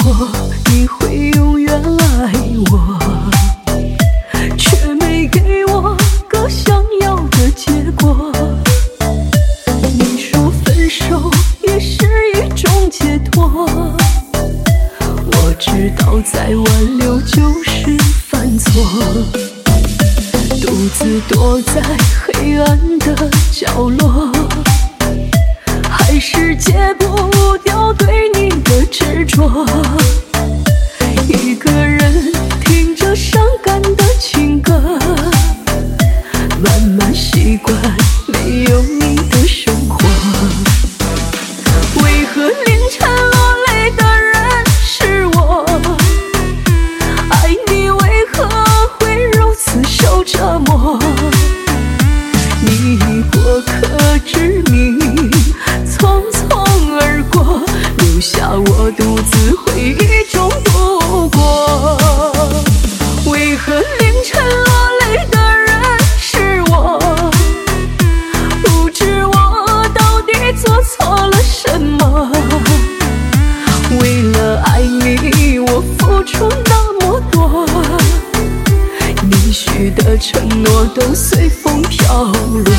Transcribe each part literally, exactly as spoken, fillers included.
过你会永远爱我，却没给我个想要的结果。你说分手也是一种解脱，我知道再挽留就是犯错，独自躲在黑暗的角落，还是戒不掉对你的执着。一个人听着伤感的情歌，慢慢习惯没有你的生活。为何凌晨落泪的人是我？爱你为何会如此受折磨？你过客之名匆匆而过，留下我独自回忆中度过。为何凌晨落泪的人是我？不知我到底做错了什么？为了爱你我付出那么多，你许的承诺都随风飘落。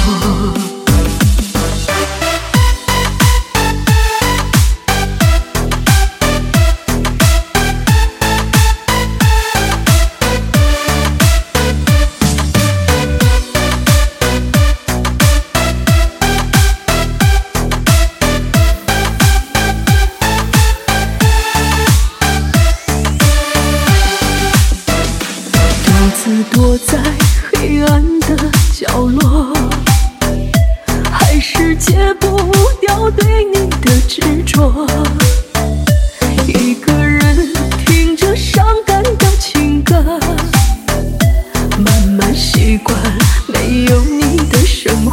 躲在黑暗的角落，还是戒不掉对你的执着。一个人听着伤感的情歌，慢慢习惯没有你的生活。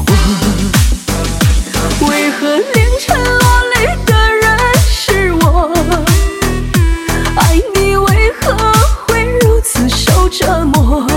为何凌晨落泪的人是我？爱你为何会如此受折磨？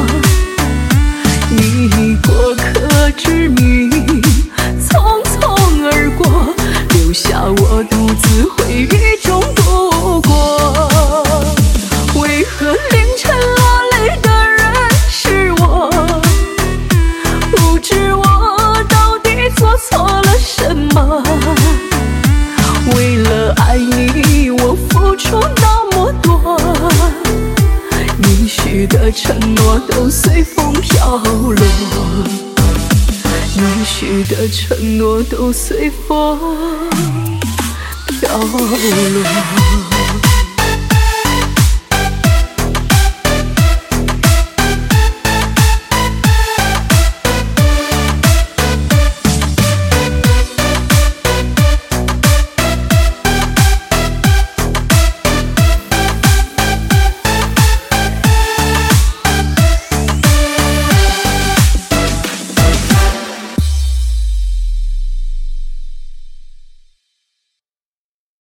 你过客之名匆匆而过，留下我独自回忆中度过。为何凌晨落泪的人是我？不知我到底做错了什么？为了爱你我付出那么多，你许的承诺都随风飘落，你许的承诺都随风飘落。